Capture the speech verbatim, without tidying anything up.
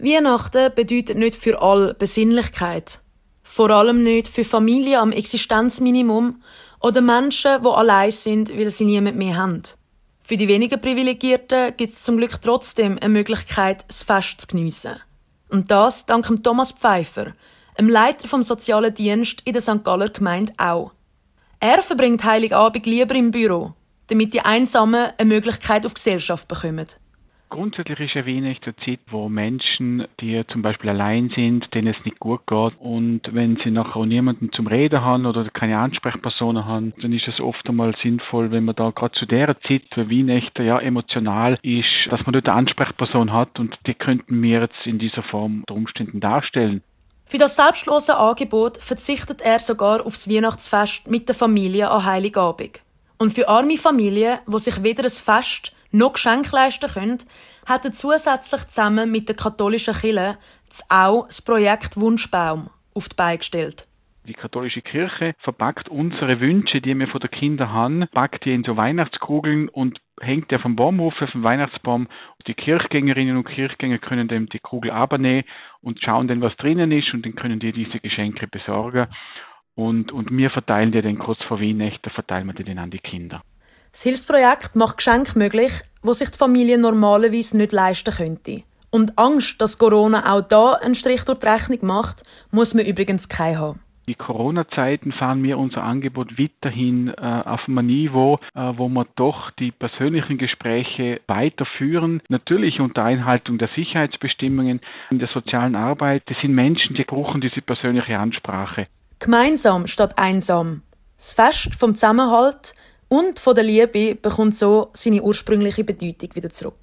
Weihnachten bedeutet nicht für alle Besinnlichkeit. Vor allem nicht für Familien am Existenzminimum oder Menschen, die allein sind, weil sie niemand mehr haben. Für die weniger Privilegierten gibt es zum Glück trotzdem eine Möglichkeit, das Fest zu geniessen. Und das dank dem Thomas Pfeiffer, dem Leiter vom sozialen Dienst in der Sankt Galler Gemeinde Au. Er verbringt Heiligabend lieber im Büro, damit die Einsamen eine Möglichkeit auf Gesellschaft bekommen. Grundsätzlich ist ja Weihnachten eine Zeit, wo Menschen, die zum Beispiel allein sind, denen es nicht gut geht, und wenn sie nachher auch niemanden zum Reden haben oder keine Ansprechpersonen haben, dann ist es oft einmal sinnvoll, wenn man da gerade zu der Zeit, wo Weihnachten ja emotional ist, dass man dort eine Ansprechperson hat, und die könnten wir jetzt in dieser Form unter Umständen darstellen. Für das selbstlose Angebot verzichtet er sogar aufs Weihnachtsfest mit der Familie an Heiligabend. Und für arme Familien, die sich weder ein Fest noch Geschenke leisten können, hat er zusätzlich zusammen mit der katholischen Kirche auch das Projekt Wunschbaum auf die Beine gestellt. Die katholische Kirche verpackt unsere Wünsche, die wir von den Kindern haben, packt die in so Weihnachtskugeln und hängt die auf dem Baum auf, auf dem Weihnachtsbaum. Die Kirchgängerinnen und Kirchgänger können dann die Kugel abnehmen und schauen dann, was drinnen ist, und dann können die diese Geschenke besorgen. Und, und wir verteilen die dann kurz vor Weihnachten, verteilen wir die dann an die Kinder. Das Hilfsprojekt macht Geschenke möglich, die sich die Familie normalerweise nicht leisten könnte. Und Angst, dass Corona auch da einen Strich durch die Rechnung macht, muss man übrigens keine haben. Die Corona-Zeiten fahren wir unser Angebot weiterhin äh, auf einem Niveau, äh, wo wir doch die persönlichen Gespräche weiterführen. Natürlich unter Einhaltung der Sicherheitsbestimmungen in der sozialen Arbeit. Das sind Menschen, die brauchen diese persönliche Ansprache. Gemeinsam statt einsam. Das Fest vom Zusammenhalt und von der Liebe bekommt so seine ursprüngliche Bedeutung wieder zurück.